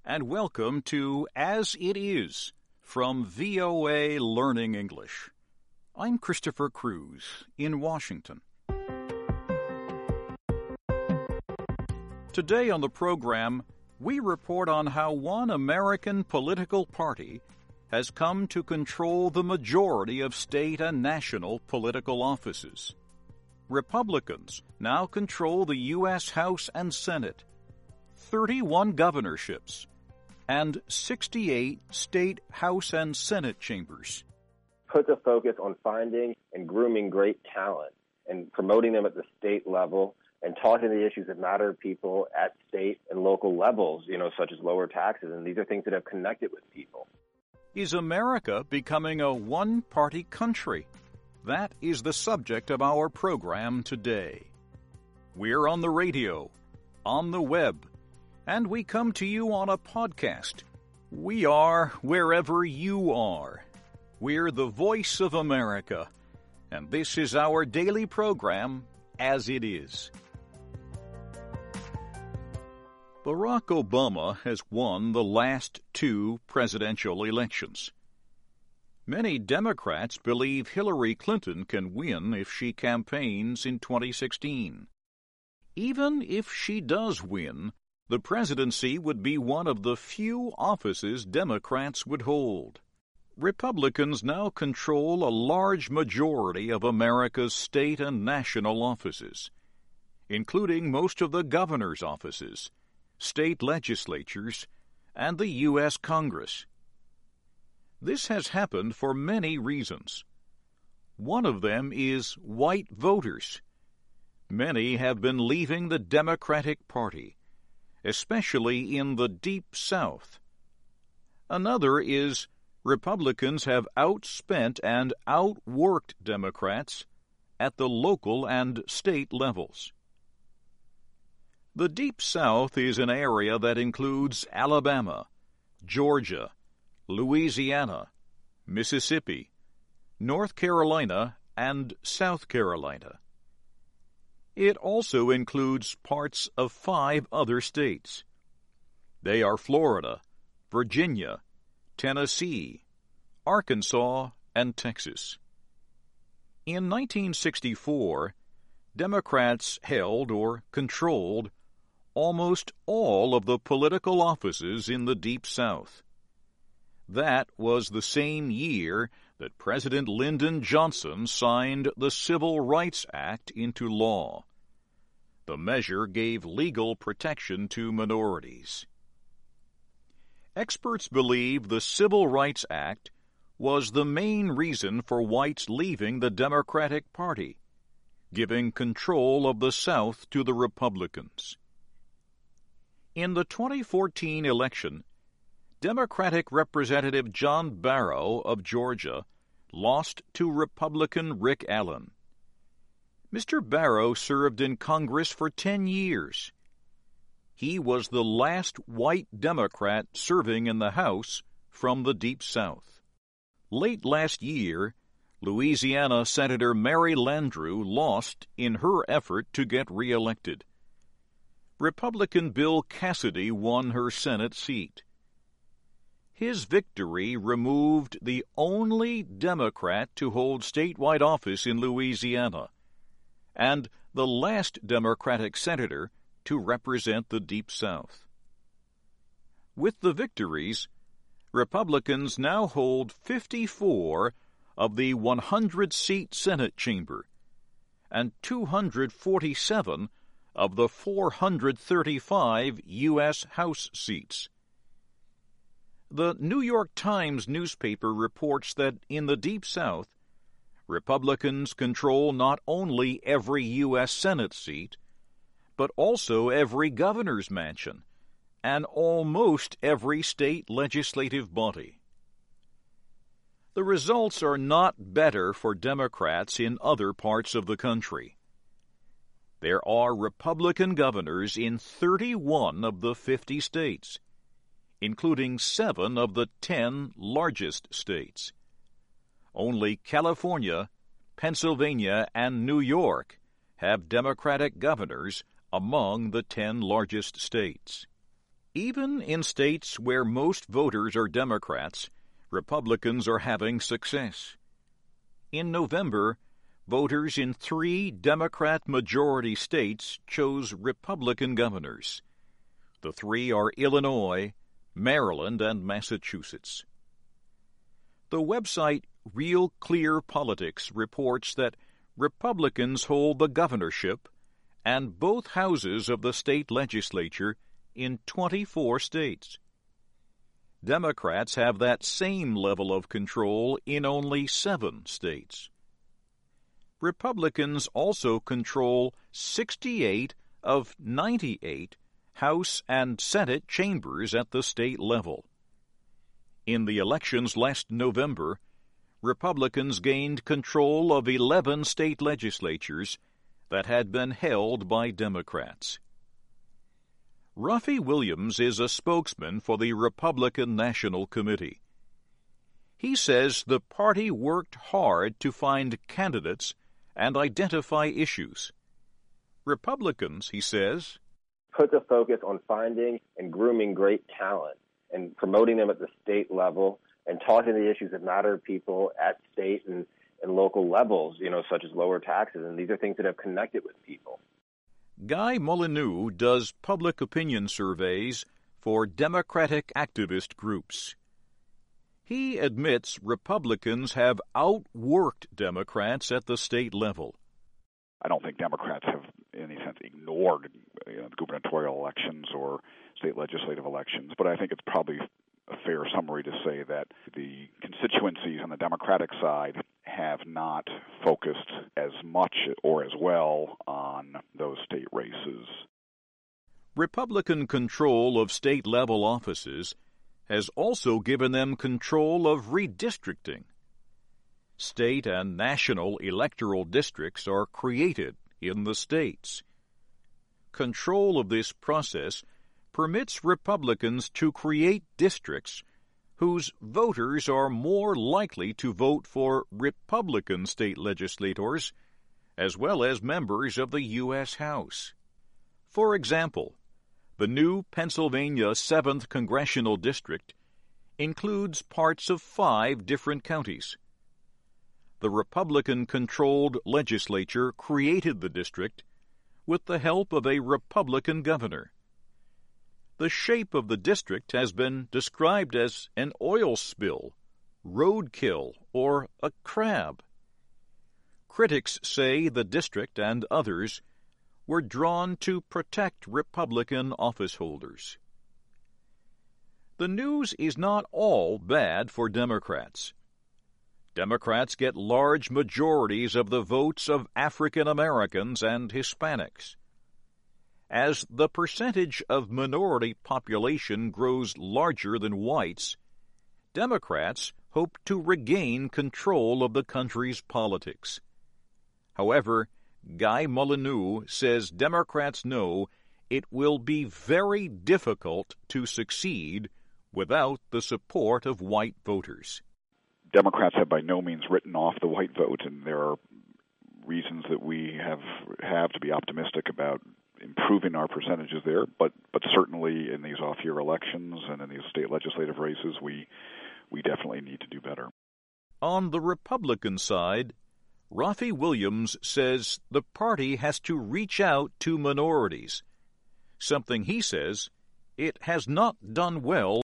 and welcome to As It Is from VOA Learning English. I'm Christopher Cruz in Washington. Today on the program, we report on how one American political party has come to control the majority of state and national political offices. Republicans now control the U.S. House and Senate, 31 governorships, and 68 state House and Senate chambers. Puts a focus on finding and grooming great talent and promoting them at the state level and talking to the issues that matter to people at state and local levels, such as lower taxes. And these are things that have connected with people. Is America becoming a one-party country? That is the subject of our program today. We're on the radio, on the web, and we come to you on a podcast. We are wherever you are. We're the voice of America, and this is our daily program, As It Is. Barack Obama has won the last two presidential elections. Many Democrats believe Hillary Clinton can win if she campaigns in 2016. Even if she does win, the presidency would be one of the few offices Democrats would hold. Republicans now control a large majority of America's state and national offices, including most of the governor's offices, state legislatures, and the U.S. Congress. This has happened for many reasons. One of them is white voters. Many have been leaving the Democratic Party, especially in the Deep South. Another is Republicans have outspent and outworked Democrats at the local and state levels. The Deep South is an area that includes Alabama, Georgia, Louisiana, Mississippi, North Carolina, and South Carolina. It also includes parts of 5 other states. They are Florida, Virginia, Tennessee, Arkansas, and Texas. In 1964, Democrats held or controlled almost all of the political offices in the Deep South. That was the same year that President Lyndon Johnson signed the Civil Rights Act into law. The measure gave legal protection to minorities. Experts believe the Civil Rights Act was the main reason for whites leaving the Democratic Party, giving control of the South to the Republicans. In the 2014 election, Democratic Representative John Barrow of Georgia lost to Republican Rick Allen. Mr. Barrow served in Congress for 10 years. He was the last white Democrat serving in the House from the Deep South. Late last year, Louisiana Senator Mary Landrieu lost in her effort to get reelected. Republican Bill Cassidy won her Senate seat. His victory removed the only Democrat to hold statewide office in Louisiana, and the last Democratic senator to represent the Deep South. With the victories, Republicans now hold 54 of the 100-seat Senate chamber and 247 of the 435 U.S. House seats. The New York Times newspaper reports that in the Deep South, Republicans control not only every U.S. Senate seat, but also every governor's mansion and almost every state legislative body. The results are not better for Democrats in other parts of the country. There are Republican governors in 31 of the 50 states, including 7 of the 10 largest states. Only California, Pennsylvania, and New York have Democratic governors among the 10 largest states. Even in states where most voters are Democrats, Republicans are having success. In November, voters in 3 Democrat-majority states chose Republican governors. The 3 are Illinois, Maryland, and Massachusetts. The website Real Clear Politics reports that Republicans hold the governorship and both houses of the state legislature in 24 states. Democrats have that same level of control in only 7 states. Republicans also control 68 of 98 House and Senate chambers at the state level. In the elections last November, Republicans gained control of 11 state legislatures that had been held by Democrats. Ruffy Williams is a spokesman for the Republican National Committee. He says the party worked hard to find candidates and identify issues. Republicans, he says, put the focus on finding and grooming great talent and promoting them at the state level and talking to the issues that matter to people at state and local levels, such as lower taxes. And these are things that have connected with people. Guy Molyneux does public opinion surveys for Democratic activist groups. He admits Republicans have outworked Democrats at the state level. I don't think Democrats have, in any sense, ignored the gubernatorial elections or state legislative elections, but I think it's probably a fair summary to say that the constituencies on the Democratic side have not focused as much or as well on those state races. Republican control of state-level offices has also given them control of redistricting. State and national electoral districts are created in the states. Control of this process permits Republicans to create districts whose voters are more likely to vote for Republican state legislators as well as members of the U.S. House. For example, the new Pennsylvania 7th Congressional District includes parts of 5 different counties. The Republican-controlled legislature created the district with the help of a Republican governor. The shape of the district has been described as an oil spill, roadkill, or a crab. Critics say the district and others were drawn to protect Republican officeholders. The news is not all bad for Democrats. Democrats get large majorities of the votes of African Americans and Hispanics. As the percentage of minority population grows larger than whites, Democrats hope to regain control of the country's politics. However, Guy Molyneux says Democrats know it will be very difficult to succeed without the support of white voters. Democrats have by no means written off the white vote, and there are reasons that we have to be optimistic about improving our percentages there, but certainly in these off-year elections and in these state legislative races, we definitely need to do better. On the Republican side, Ruffy Williams says the party has to reach out to minorities, something he says it has not done well